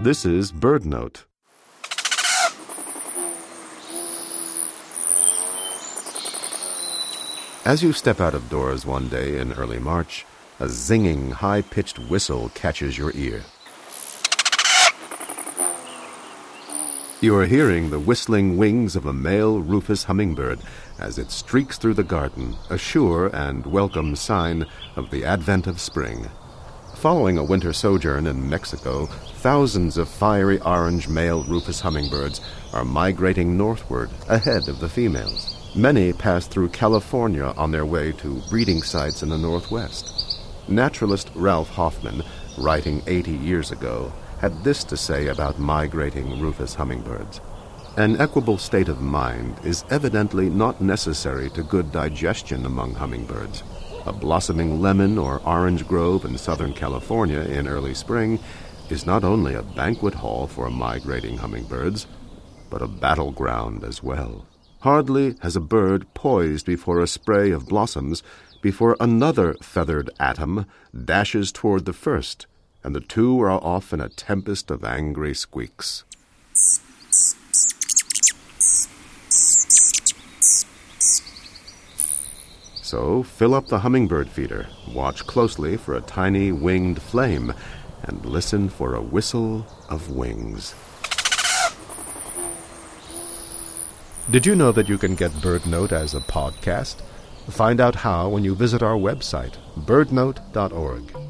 This is BirdNote. As you step out of doors one day in early March, a zinging, high-pitched whistle catches your ear. You are hearing the whistling wings of a male rufous hummingbird as it streaks through the garden, a sure and welcome sign of the advent of spring. Following a winter sojourn in Mexico, thousands of fiery orange male rufous hummingbirds are migrating northward ahead of the females. Many pass through California on their way to breeding sites in the Northwest. Naturalist Ralph Hoffman, writing 80 years ago, had this to say about migrating rufous hummingbirds. An equable state of mind is evidently not necessary to good digestion among hummingbirds. A blossoming lemon or orange grove in Southern California in early spring is not only a banquet hall for migrating hummingbirds, but a battleground as well. Hardly has a bird poised before a spray of blossoms before another feathered atom dashes toward the first, and the two are off in a tempest of angry squeaks. So fill up the hummingbird feeder, watch closely for a tiny winged flame, and listen for a whistle of wings. Did you know that you can get BirdNote as a podcast? Find out how when you visit our website, birdnote.org.